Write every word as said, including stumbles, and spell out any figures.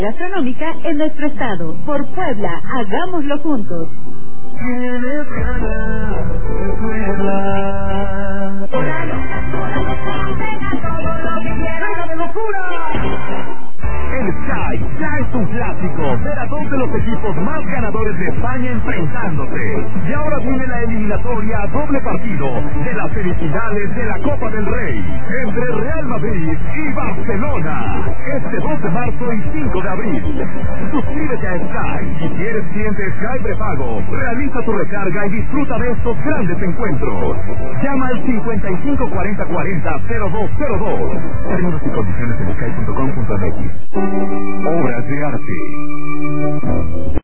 Gastronómica en nuestro estado. Por Puebla, hagámoslo juntos. Tienes ganas de Puebla. ¡Venga de locura! El Sky ya es un clásico. Ver a dos de los equipos más ganadores de España enfrentándose. Y ahora viene la eliminatoria a doble partido de las semifinales de la Copa del Rey entre Real Madrid y Barcelona. Este dos de marzo y cinco de abril. Suscríbete a Sky y si eres cliente Sky prepago, realiza tu recarga y disfruta de estos grandes encuentros. Llama al cincuenta y cinco cuarenta cuarenta cero dos cero dos. Términos y condiciones en sky punto com punto m x. Obras de arte.